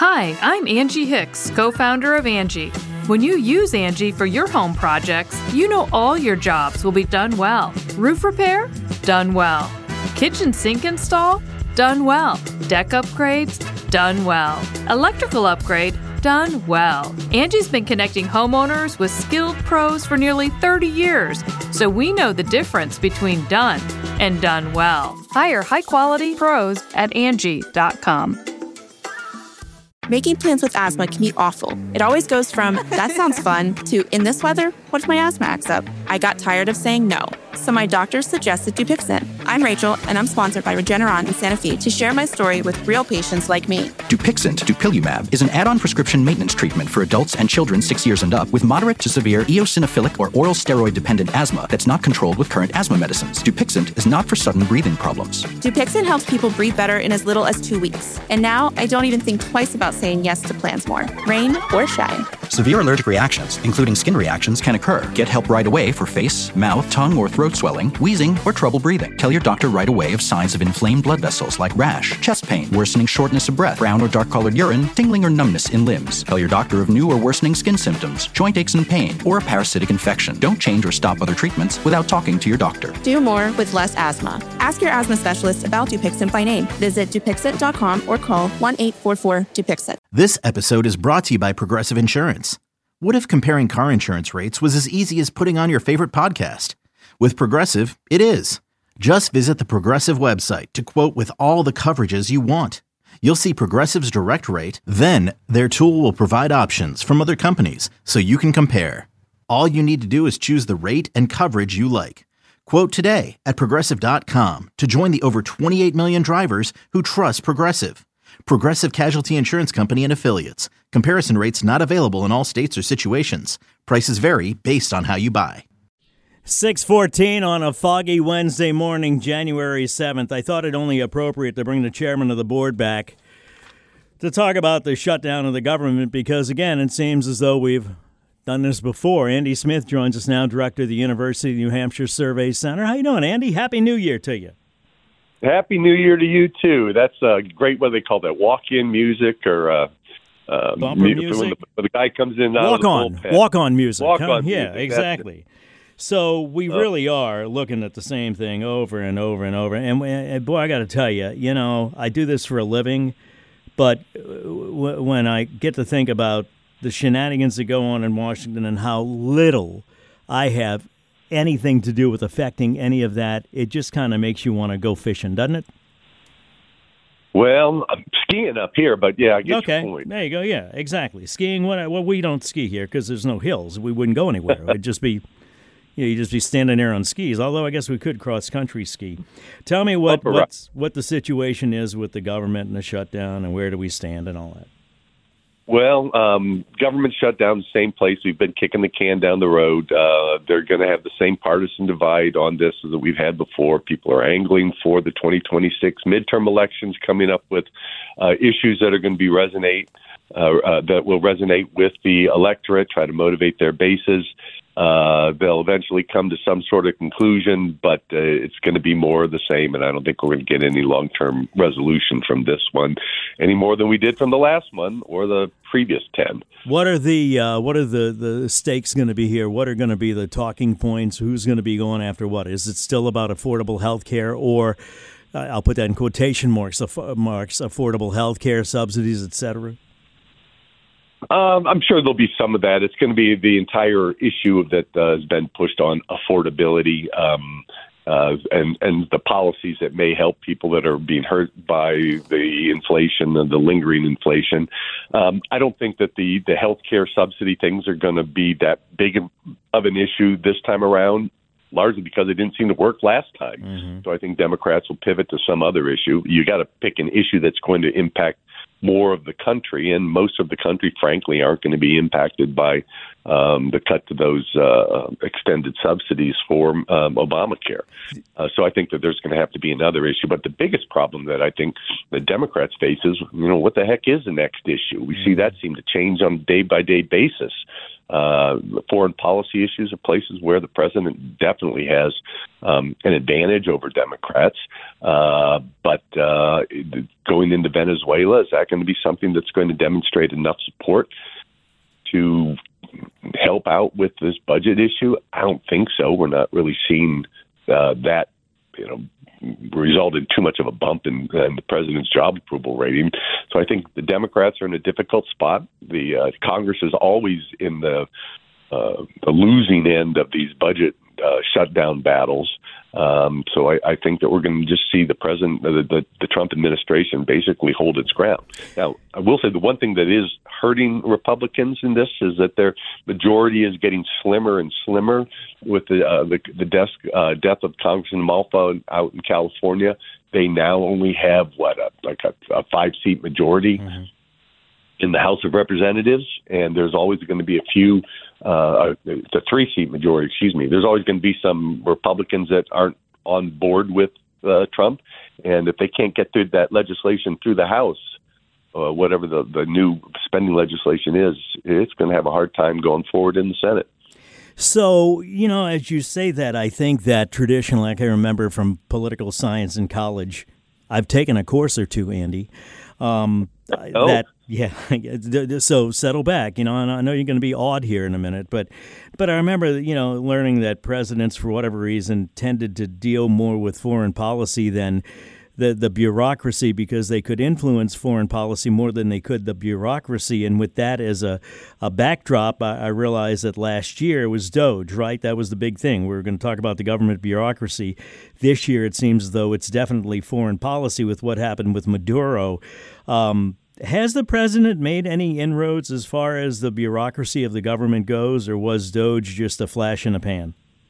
Hi, I'm Angie Hicks, co-founder of Angie. When you use Angie for your home projects, you know all your jobs will be done well. Roof repair? Done well. Kitchen sink install? Done well. Deck upgrades? Done well. Electrical upgrade? Done well. Angie's been connecting homeowners with skilled pros for nearly 30 years, so we know the difference between done and done well. Hire high-quality pros at Angie.com. Making plans with asthma can be awful. It always goes from, that sounds fun, to, in this weather, what if my asthma acts up? I got tired of saying no, so my doctor suggested Dupixent. I'm Rachel, and I'm sponsored by Regeneron in Santa Fe to share my story with real patients like me. Dupixent, dupilumab, is an add-on prescription maintenance treatment for adults and children 6 years and up with moderate to severe eosinophilic or oral steroid-dependent asthma that's not controlled with current asthma medicines. Dupixent is not for sudden breathing problems. Dupixent helps people breathe better in as little as 2 weeks. And now, I don't even think twice about saying yes to plans more, rain or shine. Severe allergic reactions, including skin reactions, can occur. Get help right away for face, mouth, tongue, or throat swelling, wheezing, or trouble breathing. Tell your doctor right away of signs of inflamed blood vessels like rash, chest pain, worsening shortness of breath, brown or dark-colored urine, tingling or numbness in limbs. Tell your doctor of new or worsening skin symptoms, joint aches and pain, or a parasitic infection. Don't change or stop other treatments without talking to your doctor. Do more with less asthma. Ask your asthma specialist about Dupixent by name. Visit Dupixent.com or call 1-844-DUPIXENT. This episode is brought to you by Progressive Insurance. What if comparing car insurance rates was as easy as putting on your favorite podcast? With Progressive, it is. Just visit the Progressive website to quote with all the coverages you want. You'll see Progressive's direct rate, then their tool will provide options from other companies so you can compare. All you need to do is choose the rate and coverage you like. Quote today at Progressive.com to join the over 28 million drivers who trust Progressive. Progressive Casualty Insurance Company and Affiliates. Comparison rates not available in all states or situations. Prices vary based on how you buy. 6:14 on a foggy Wednesday morning, January 7th. I thought it only appropriate to bring the chairman of the board back to talk about the shutdown of the government because, again, it seems as though we've done this before. Andy Smith joins us now, director of the University of New Hampshire Survey Center. How you doing, Andy? Happy New Year to you. Happy New Year to you, too. That's great, what do they call that, walk-in music or bumper music? When the guy comes in out of the bullpen. Walk-on music. Walk-on Yeah, music. exactly. So we really are looking at the same thing over and over and over. And boy, I got to tell you, I do this for a living, but when I get to think about the shenanigans that go on in Washington and how little I have anything to do with affecting any of that, it just kind of makes you want to go fishing, doesn't it? Well, I'm skiing up here, but yeah, I get your point. There you go. Yeah, exactly. Skiing, well, we don't ski here because there's no hills. We wouldn't go anywhere. It'd just be... you'd just be standing there on skis, although I guess we could cross-country ski. Tell me what the situation is with the government and the shutdown and where do we stand and all that. Well, government shutdown, the same place. We've been kicking the can down the road. They're going to have the same partisan divide on this that we've had before. People are angling for the 2026 midterm elections, coming up with issues that are going to be that will resonate with the electorate, try to motivate their bases. They'll eventually come to some sort of conclusion, but it's going to be more of the same, and I don't think we're going to get any long-term resolution from this one any more than we did from the last one or the previous 10. What are the stakes going to be here? What are going to be the talking points? Who's going to be going after what? Is it still about affordable health care, or I'll put that in quotation marks, affordable health care, subsidies, et cetera? I'm sure there'll be some of that. It's going to be the entire issue that has been pushed on affordability and the policies that may help people that are being hurt by the inflation and the lingering inflation. I don't think that the healthcare subsidy things are going to be that big of an issue this time around, largely because it didn't seem to work last time. Mm-hmm. So I think Democrats will pivot to some other issue. You got to pick an issue that's going to impact more of the country, and most of the country, frankly, aren't going to be impacted by the cut to those extended subsidies for Obamacare. So I think that there's going to have to be another issue. But the biggest problem that I think the Democrats face is, what the heck is the next issue? We see that seem to change on a day-by-day basis. Foreign policy issues are places where the president definitely has an advantage over Democrats. But going into Venezuela, is that going to be something that's going to demonstrate enough support to help out with this budget issue? I don't think so. We're not really seeing that, result in too much of a bump in the president's job approval rating. So I think the Democrats are in a difficult spot. The Congress is always in the losing end of these budget shutdown battles. So I think that we're going to just see the president, the Trump administration, basically hold its ground. Now, I will say the one thing that is hurting Republicans in this is that their majority is getting slimmer and slimmer with the death of Congressman Malfa out in California. They now only have a 5-seat majority. Mm-hmm. in the House of Representatives, and there's always going to be it's a 3-seat majority, There's always going to be some Republicans that aren't on board with Trump, and if they can't get through that legislation through the House, whatever the new spending legislation is, it's going to have a hard time going forward in the Senate. So, as you say that, I think that traditionally, I can remember from political science in college, I've taken a course or two, Andy, so settle back, and I know you're going to be awed here in a minute, but I remember, learning that presidents, for whatever reason, tended to deal more with foreign policy than the bureaucracy, because they could influence foreign policy more than they could the bureaucracy. And with that as a backdrop, I realized that last year it was DOGE, right? That was the big thing. We were going to talk about the government bureaucracy. This year it seems as though it's definitely foreign policy with what happened with Maduro. Has the president made any inroads as far as the bureaucracy of the government goes, or was DOGE just a flash in the pan?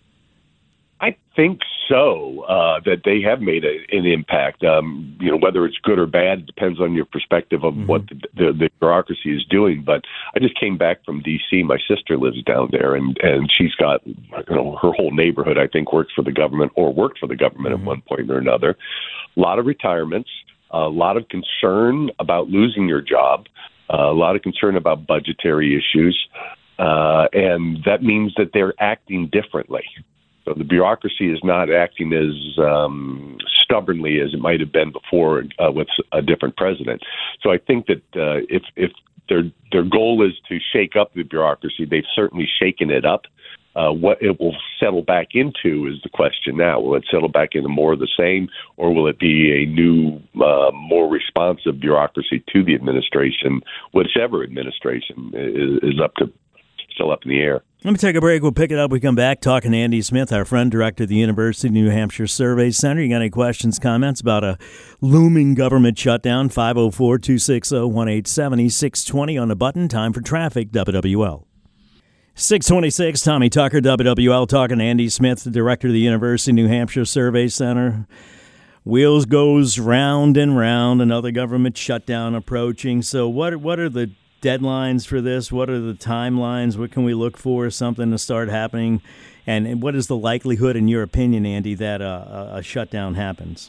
I think so, that they have made an impact. Whether it's good or bad, it depends on your perspective of what the bureaucracy is doing. But I just came back from D.C. My sister lives down there, and she's got, her whole neighborhood, I think, works for the government or worked for the government at one point or another. A lot of retirements, a lot of concern about losing your job, a lot of concern about budgetary issues, and that means that they're acting differently. So the bureaucracy is not acting as stubbornly as it might have been before with a different president. So I think that if their goal is to shake up the bureaucracy, they've certainly shaken it up. What it will settle back into is the question now. Will it settle back into more of the same, or will it be a new, more responsive bureaucracy to the administration, whichever administration is still up in the air? Let me take a break. We'll pick it up. We come back talking to Andy Smith, our friend, director of the University of New Hampshire Survey Center. You got any questions, comments about a looming government shutdown? 504-260-1870, 620 on the button. Time for traffic, WWL. 626, Tommy Tucker, WWL, talking to Andy Smith, the director of the University of New Hampshire Survey Center. Wheels goes round and round, another government shutdown approaching. So what are the deadlines for this? What are the timelines? What can we look for, something to start happening? And what is the likelihood, in your opinion, Andy, that a shutdown happens?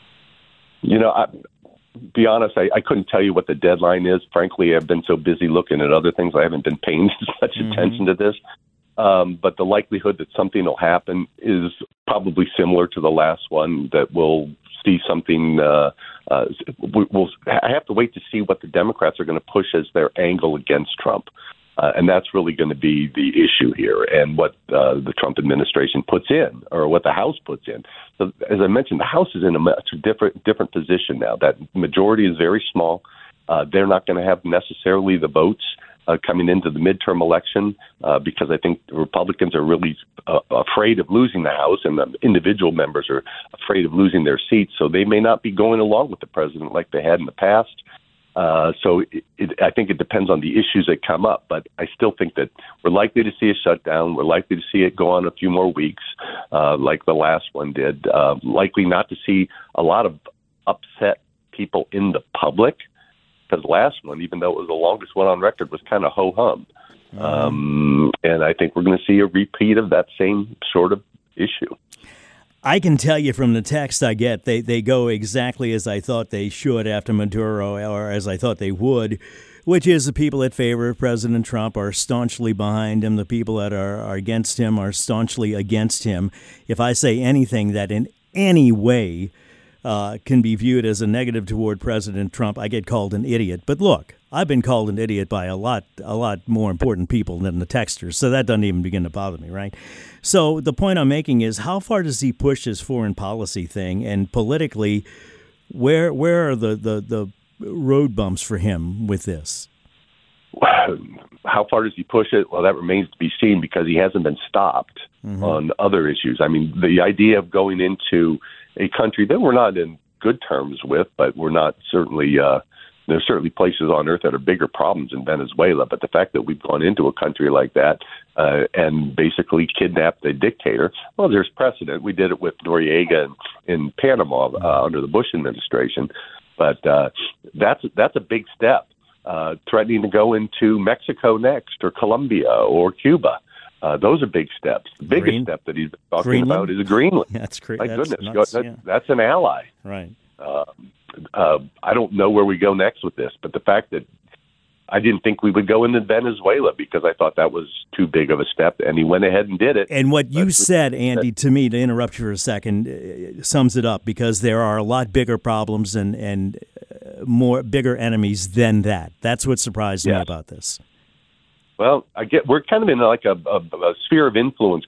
Be honest, I couldn't tell you what the deadline is. Frankly, I've been so busy looking at other things, I haven't been paying as much attention to this. But the likelihood that something will happen is probably similar to the last one, that we'll see something. I have to wait to see what the Democrats are going to push as their angle against Trump. And that's really going to be the issue here, and what the Trump administration puts in, or what the House puts in. So, as I mentioned, the House is in a much different position now. That majority is very small. They're not going to have necessarily the votes coming into the midterm election, because I think the Republicans are really afraid of losing the House, and the individual members are afraid of losing their seats. So they may not be going along with the president like they had in the past. So I think it depends on the issues that come up, but I still think that we're likely to see a shutdown. We're likely to see it go on a few more weeks, like the last one did. Likely not to see a lot of upset people in the public, because the last one, even though it was the longest one on record, was kind of ho-hum. And I think we're going to see a repeat of that same sort of issue. I can tell you from the text I get, they go exactly as I thought they should after Maduro, or as I thought they would, Which is the people that favor President Trump are staunchly behind him. The people that are against him are staunchly against him. If I say anything that in any way can be viewed as a negative toward President Trump, I get called an idiot. But look, I've been called an idiot by a lot more important people than the texters, so that doesn't even begin to bother me, right? So the point I'm making is, how far does he push his foreign policy thing, and politically, where are the road bumps for him with this? How far does he push it? Well, that remains to be seen, because he hasn't been stopped on other issues. I mean, the idea of going into a country that we're not in good terms with, but we're not certainly there's certainly places on earth that are bigger problems in Venezuela. But the fact that we've gone into a country like that and basically kidnapped a dictator, well, there's precedent. We did it with Noriega in Panama under the Bush administration. But that's a big step. Threatening to go into Mexico next, or Colombia, or Cuba. Those are big steps. The biggest step that he's been talking about is Greenland. That's great. My that's goodness, nuts, that's an ally. Right. I don't know where we go next with this, but the fact that I didn't think we would go into Venezuela, because I thought that was too big of a step, and he went ahead and did it. And what you said, Andy, to me, to interrupt you for a second, sums it up, because there are a lot bigger problems and more bigger enemies than that. That's what surprised me about this. Well, we're kind of in like a sphere of influence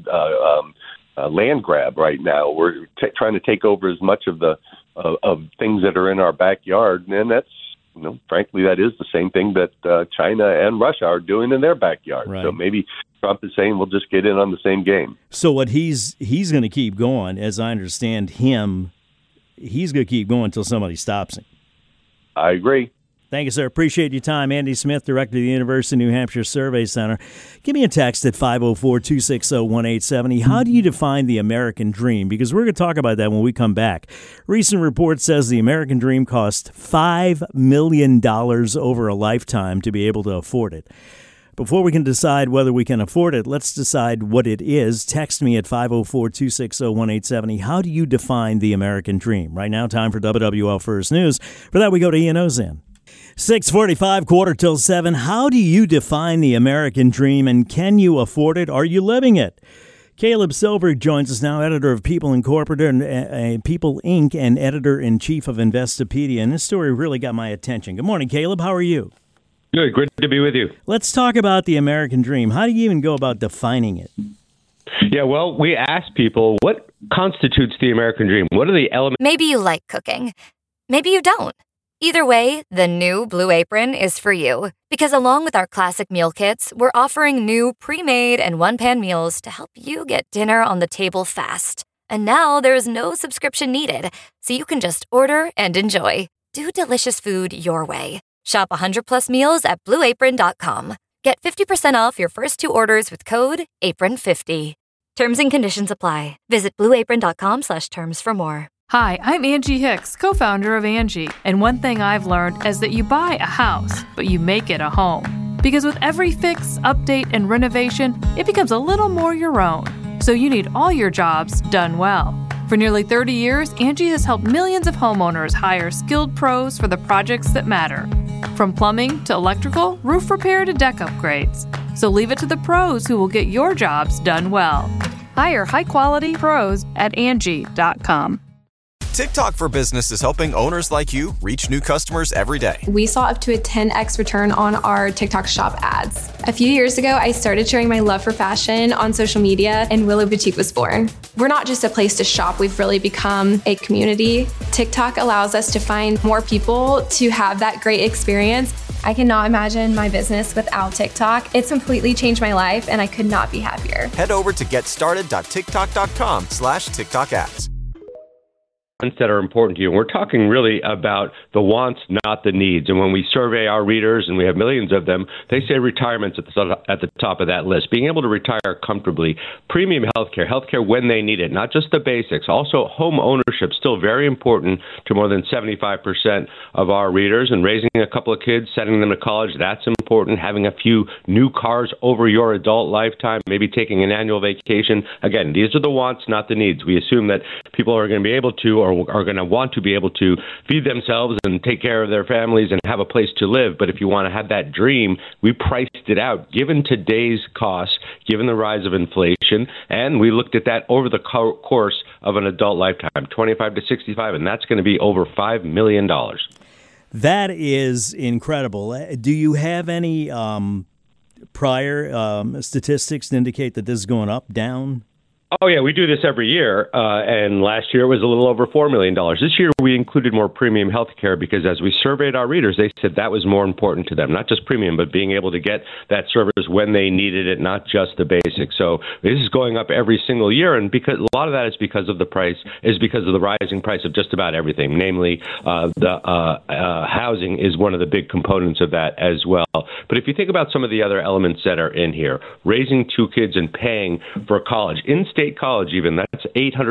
land grab right now. We're trying to take over as much of the of things that are in our backyard, and that's, frankly, that is the same thing that China and Russia are doing in their backyard. Right. So maybe Trump is saying we'll just get in on the same game. So what he's going to keep going, as I understand him, he's going to keep going until somebody stops him. I agree. Thank you, sir. Appreciate your time. Andy Smith, Director of the University of New Hampshire Survey Center. Give me a text at 504-260-1870. How do you define the American dream? Because we're going to talk about that when we come back. Recent report says the American dream cost $5 million over a lifetime to be able to afford it. Before we can decide whether we can afford it, let's decide what it is. Text me at 504-260-1870. How do you define the American dream? Right now, time for WWL First News. For that, we go to Ian Ozan. 6:45, 6:45. How do you define the American dream, and can you afford it? Are you living it? Caleb Silver joins us now, editor of People Incorporated and People Inc. and editor-in-chief of Investopedia. And this story really got my attention. Good morning, Caleb. How are you? Good. Great to be with you. Let's talk about the American dream. How do you even go about defining it? Yeah, well, we asked people, what constitutes the American dream? What are the elements? Maybe you like cooking. Maybe you don't. Either way, the new Blue Apron is for you. Because along with our classic meal kits, we're offering new pre-made and one-pan meals to help you get dinner on the table fast. And now there's no subscription needed, so you can just order and enjoy. Do delicious food your way. Shop 100+ meals at BlueApron.com. Get 50% off your first 2 orders with code APRON50. Terms and conditions apply. Visit BlueApron.com/terms for more. Hi, I'm Angie Hicks, co-founder of Angie. And one thing I've learned is that you buy a house, but you make it a home. Because with every fix, update, and renovation, it becomes a little more your own. So you need all your jobs done well. For nearly 30 years, Angie has helped millions of homeowners hire skilled pros for the projects that matter. From plumbing to electrical, roof repair to deck upgrades. So leave it to the pros who will get your jobs done well. Hire high-quality pros at Angie.com. TikTok for Business is helping owners like you reach new customers every day. We saw up to a 10x return on our TikTok shop ads. A few years ago, I started sharing my love for fashion on social media, and Willow Boutique was born. We're not just a place to shop, we've really become a community. TikTok allows us to find more people to have that great experience. I cannot imagine my business without TikTok. It's completely changed my life, and I could not be happier. Head over to getstarted.tiktok.com/TikTok ads. That are important to you. And we're talking really about the wants, not the needs. And when we survey our readers, and we have millions of them, they say retirement's at the top of that list. Being able to retire comfortably, premium healthcare when they need it, not just the basics. Also, home ownership, still very important to more than 75% of our readers. And raising a couple of kids, sending them to college, that's important. Having a few new cars over your adult lifetime, maybe taking an annual vacation. Again, these are the wants, not the needs. We assume that people are going to be able to or or are going to want to be able to feed themselves and take care of their families and have a place to live. But if you want to have that dream, we priced it out, given today's costs, given the rise of inflation, and we looked at that over the course of an adult lifetime, 25 to 65, and that's going to be over $5 million. That is incredible. Do you have any prior statistics to indicate that this is going up, down? Oh, yeah, we do this every year, and last year it was a little over $4 million. This year we included more premium health care because as we surveyed our readers, they said that was more important to them, not just premium, but being able to get that service when they needed it, not just the basics. So this is going up every single year, and because a lot of that is because of the price, is because of the rising price of just about everything, namely the housing is one of the big components of that as well. But if you think about some of the other elements that are in here, raising 2 kids and paying for college, in-state college even, that's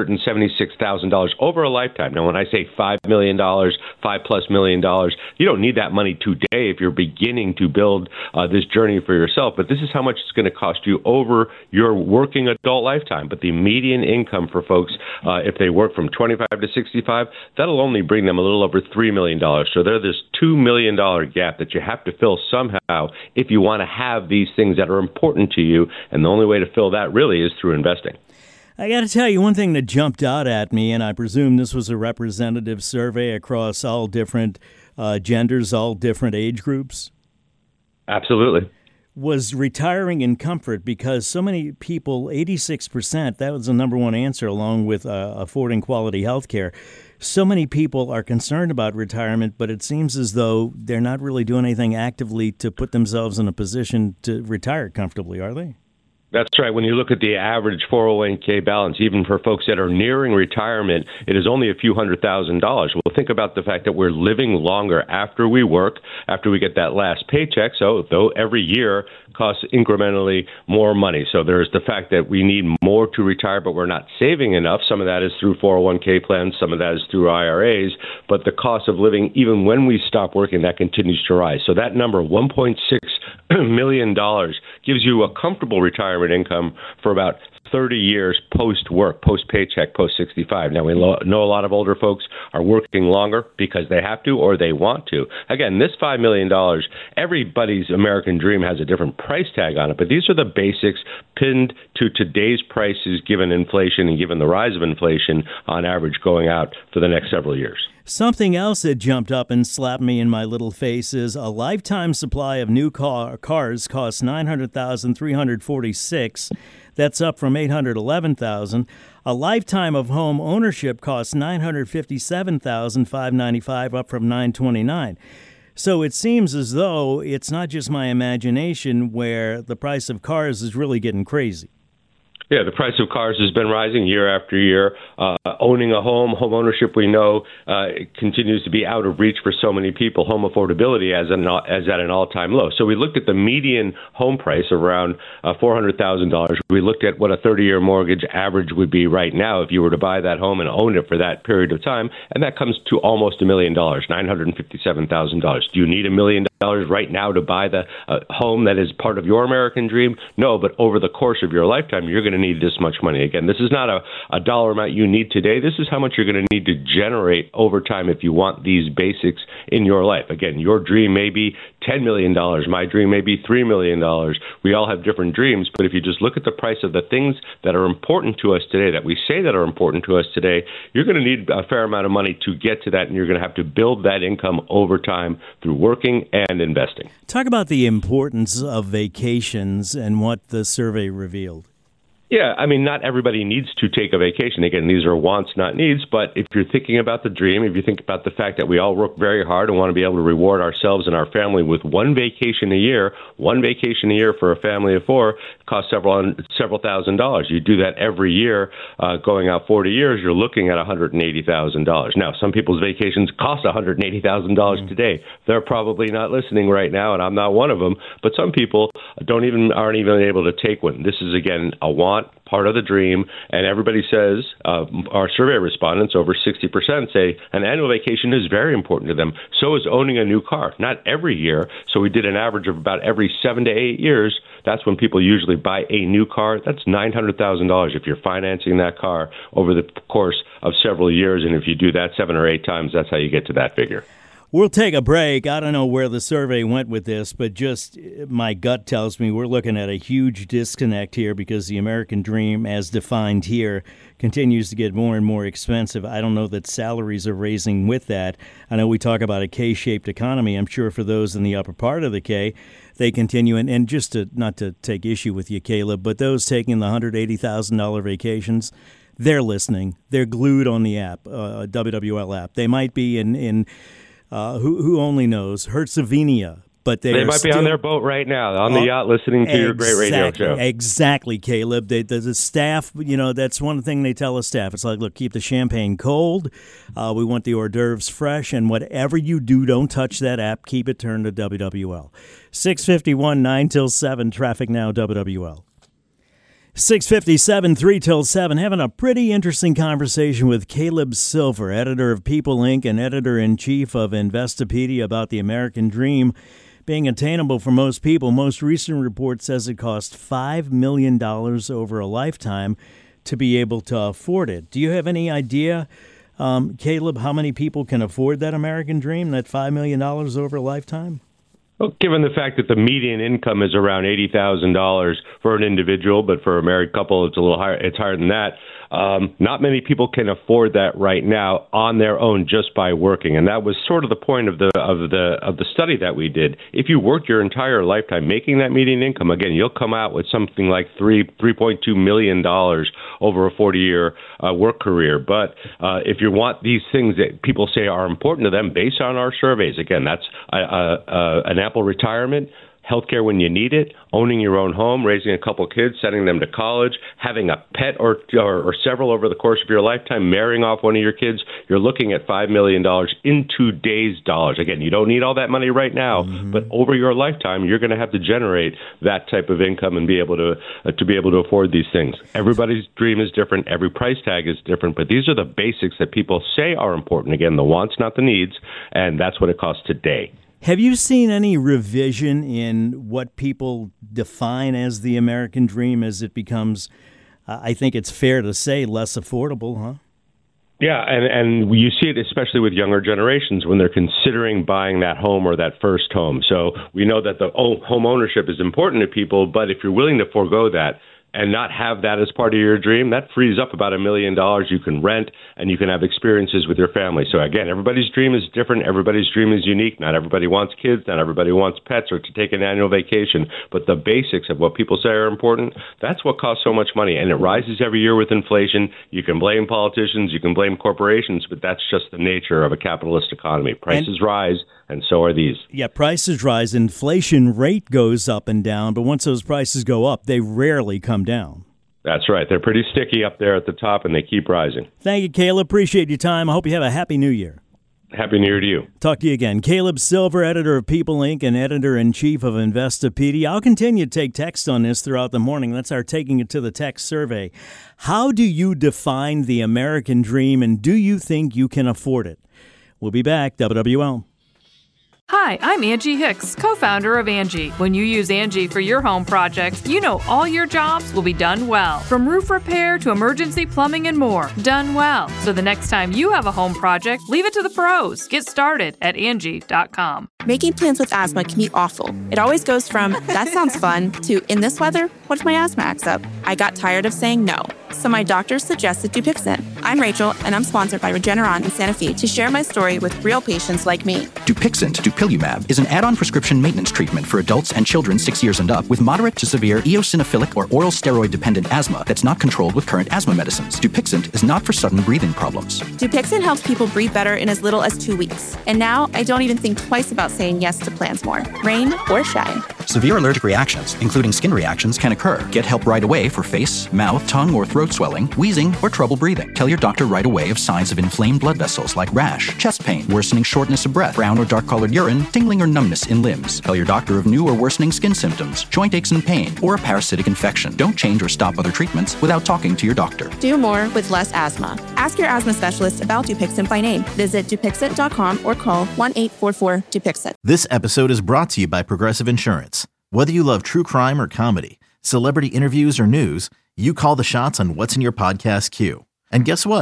$876,000 over a lifetime. Now, when I say $5 million, $5+ million, you don't need that money today if you're beginning to build this journey for yourself. But this is how much it's going to cost you over your working adult lifetime. But the median income for folks, if they work from 25 to 65, that'll only bring them a little over $3 million. So there's this $2 million gap that you have to fill somehow if you want to have these things that are important to you. And the only way to fill that really is through investing. I got to tell you one thing that jumped out at me, and I presume this was a representative survey across all different genders, all different age groups. Absolutely. Was retiring in comfort, because so many people, 86%, that was the number one answer along with affording quality health care. So many people are concerned about retirement, but it seems as though they're not really doing anything actively to put themselves in a position to retire comfortably, are they? That's right. When you look at the average 401k balance, even for folks that are nearing retirement, it is only a few $100,000. Well, think about the fact that we're living longer after we work, after we get that last paycheck. So though every year costs incrementally more money. So there's the fact that we need more to retire, but we're not saving enough. Some of that is through 401k plans. Some of that is through IRAs. But the cost of living, even when we stop working, that continues to rise. So that number, $1.6 million, gives you a comfortable retirement income for about 30 years post-work, post-paycheck, post-65. Now, we know a lot of older folks are working longer because they have to or they want to. Again, this $5 million, everybody's American dream has a different price tag on it, but these are the basics pinned to today's prices given inflation and given the rise of inflation on average going out for the next several years. Something else that jumped up and slapped me in my little face is a lifetime supply of new cars costs $900,346. That's up from $811,000. A lifetime of home ownership costs $957,595, up from $929,000. So it seems as though it's not just my imagination where the price of cars is really getting crazy. Yeah, the price of cars has been rising year after year. Owning a home ownership, we know, continues to be out of reach for so many people. Home affordability is at an all-time low. So we looked at the median home price around $400,000. We looked at what a 30-year mortgage average would be right now if you were to buy that home and own it for that period of time, and that comes to almost $1 million, $957,000. Do you need $1 million right now to buy the home that is part of your American dream? No, but over the course of your lifetime, you're going to need this much money. Again, this is not a dollar amount you need today. This is how much you're going to need to generate over time if you want these basics in your life. Again, your dream may be $10 million. My dream may be $3 million. We all have different dreams, but if you just look at the price of the things that are important to us today, that we say that are important to us today, you're going to need a fair amount of money to get to that, and you're going to have to build that income over time through working and investing. Talk about the importance of vacations and what the survey revealed. Yeah, I mean, not everybody needs to take a vacation. Again, these are wants, not needs. But if you're thinking about the dream, if you think about the fact that we all work very hard and want to be able to reward ourselves and our family with one vacation a year for a family of four costs several $1,000s. You do that every year, going out 40 years, you're looking at $180,000. Now, some people's vacations cost $180,000 today. They're probably not listening right now, and I'm not one of them. But some people aren't even able to take one. This is, again, a want, part of the dream, and everybody says, our survey respondents, over 60%, say an annual vacation is very important to them. So is owning a new car. Not every year. So we did an average of about every 7 to 8 years. That's when people usually buy a new car. That's $900,000 if you're financing that car over the course several years. And if you do that 7 or 8 times, that's how you get to that figure. We'll take a break. I don't know where the survey went with this, but just my gut tells me we're looking at a huge disconnect here because the American dream, as defined here, continues to get more and more expensive. I don't know that salaries are raising with that. I know we talk about a K-shaped economy. I'm sure for those in the upper part of the K, they continue. And just to not to take issue with you, Caleb, but those taking the $180,000 vacations, they're listening. They're glued on the app, WWL app. They might be in who only knows, Herzegovina, but they might be on their boat right now, on the yacht, listening to your great radio show. Exactly, Caleb. The staff, that's one thing they tell us staff. It's like, look, keep the champagne cold. We want the hors d'oeuvres fresh, and whatever you do, don't touch that app. Keep it turned to WWL. 651, 9 till 7, traffic now, WWL. 6:57, 3 till 7, having a pretty interesting conversation with Caleb Silver, editor of People Inc. and editor-in-chief of Investopedia, about the American dream being attainable for most people. Most recent report says it costs $5 million over a lifetime to be able to afford it. Do you have any idea, Caleb, how many people can afford that American dream, that $5 million over a lifetime? Well, given the fact that the median income is around $80,000 for an individual, but for a married couple, it's a little higher. It's higher than that. Not many people can afford that right now on their own just by working, and that was sort of the point of the study that we did. If you worked your entire lifetime making that median income, again, you'll come out with something like $3.2 million over a 40-year work career. But if you want these things that people say are important to them, based on our surveys, again, that's an ample retirement, healthcare when you need it, owning your own home, raising a couple kids, sending them to college, having a pet or several over the course of your lifetime, marrying off one of your kids, you're looking at $5 million in today's dollars. Again, you don't need all that money right now, but over your lifetime, you're going to have to generate that type of income and be able to afford these things. Everybody's dream is different. Every price tag is different, but these are the basics that people say are important. Again, the wants, not the needs, and that's what it costs today. Have you seen any revision in what people define as the American dream as it becomes, I think it's fair to say, less affordable, huh? Yeah, and you see it especially with younger generations when they're considering buying that home or that first home. So we know that the home ownership is important to people, but if you're willing to forego that and not have that as part of your dream, that frees up about $1 million you can rent, and you can have experiences with your family. So again, everybody's dream is different. Everybody's dream is unique. Not everybody wants kids. Not everybody wants pets or to take an annual vacation. But the basics of what people say are important, that's what costs so much money. And it rises every year with inflation. You can blame politicians. You can blame corporations, but that's just the nature of a capitalist economy. Prices rise, and so are these. Yeah, prices rise. Inflation rate goes up and down, but once those prices go up, they rarely come down. That's right. They're pretty sticky up there at the top, and they keep rising. Thank you, Caleb. Appreciate your time. I hope you have a happy New Year. Happy New Year to you. Talk to you again. Caleb Silver, editor of People Inc. and editor-in-chief of Investopedia. I'll continue to take text on this throughout the morning. That's our Taking It to the Text survey. How do you define the American dream, and do you think you can afford it? We'll be back. WWL. Hi, I'm Angie Hicks, co-founder of Angie. When you use Angie for your home projects, you know all your jobs will be done well. From roof repair to emergency plumbing and more, done well. So the next time you have a home project, leave it to the pros. Get started at Angie.com. Making plans with asthma can be awful. It always goes from, that sounds fun, to, in this weather, what if my asthma acts up? I got tired of saying no. So my doctor suggested Dupixent. I'm Rachel, and I'm sponsored by Regeneron in Santa Fe to share my story with real patients like me. Dupixent, dupilumab, is an add-on prescription maintenance treatment for adults and children 6 years and up with moderate to severe eosinophilic or oral steroid-dependent asthma that's not controlled with current asthma medicines. Dupixent is not for sudden breathing problems. Dupixent helps people breathe better in as little as 2 weeks. And now I don't even think twice about saying yes to plans more, rain or shine. Severe allergic reactions, including skin reactions, can occur. Get help right away for face, mouth, tongue, or throat swelling, wheezing, or trouble breathing. Tell your doctor right away of signs of inflamed blood vessels like rash, chest pain, worsening shortness of breath, brown or dark-colored urine, tingling or numbness in limbs. Tell your doctor of new or worsening skin symptoms, joint aches and pain, or a parasitic infection. Don't change or stop other treatments without talking to your doctor. Do more with less asthma. Ask your asthma specialist about Dupixent by name. Visit Dupixent.com or call 1-844-DUPIXENT. This episode is brought to you by Progressive Insurance. Whether you love true crime or comedy, celebrity interviews or news, you call the shots on what's in your podcast queue. And guess what?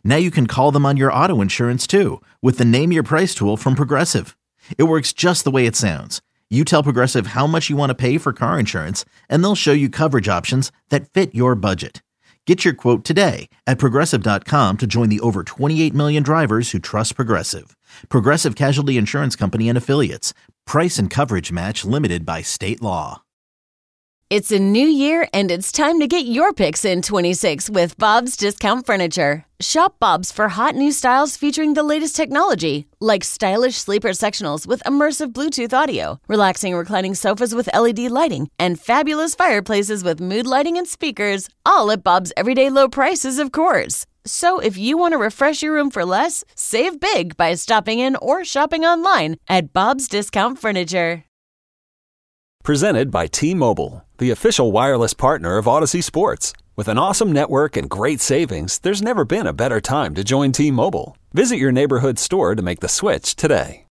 Now you can call them on your auto insurance too with the Name Your Price tool from Progressive. It works just the way it sounds. You tell Progressive how much you want to pay for car insurance, and they'll show you coverage options that fit your budget. Get your quote today at Progressive.com to join the over 28 million drivers who trust Progressive. Progressive Casualty Insurance Company and Affiliates. Price and coverage match limited by state law. It's a new year, and it's time to get your picks in 26 with Bob's Discount Furniture. Shop Bob's for hot new styles featuring the latest technology, like stylish sleeper sectionals with immersive Bluetooth audio, relaxing reclining sofas with LED lighting, and fabulous fireplaces with mood lighting and speakers, all at Bob's everyday low prices, of course. So if you want to refresh your room for less, save big by stopping in or shopping online at Bob's Discount Furniture. Presented by T-Mobile, the official wireless partner of Odyssey Sports. With an awesome network and great savings, there's never been a better time to join T-Mobile. Visit your neighborhood store to make the switch today.